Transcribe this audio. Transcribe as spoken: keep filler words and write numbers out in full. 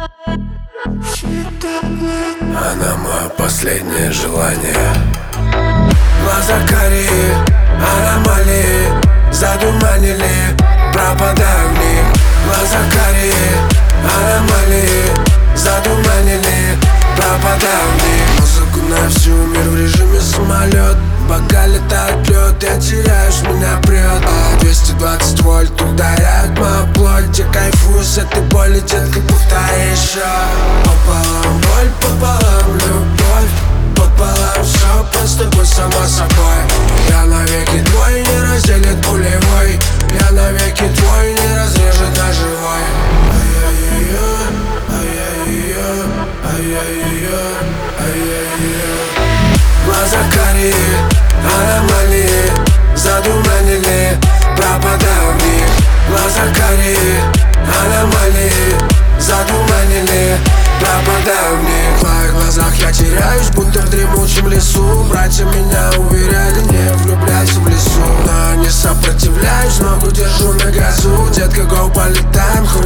Она мое последнее желание. Глаза карие, аномалии задуманили, пропадаю в них. Глаза карие, аномалии задуманили, пропадаю в них. Музыку на всю мир в режиме самолет. Пока летает лед, я теряюсь, меня прет. Двести двадцать вольт ударяют мою плоть. Я кайфую с этой боли, детка, повторяй еще. Пополам боль, пополам любовь, пополам все, просто будь сама собой. Я навеки твой, не разделит пулевой. Я навеки твой, не разрежет на живой. Ай-яй-яй-яй, ай-яй-яй, ай-яй-яй, ай-яй-яй. Глаза карие, аномалии задуманили, пропадаю в них. Глаза карие, аномалии задуманили, пропадаю в них. В твоих глазах я теряюсь, будто в дремучем лесу. Братья меня уверяли, не влюбляйся в лесу. Но не сопротивляюсь, ногу держу на газу. Детка, гоу, полетаем,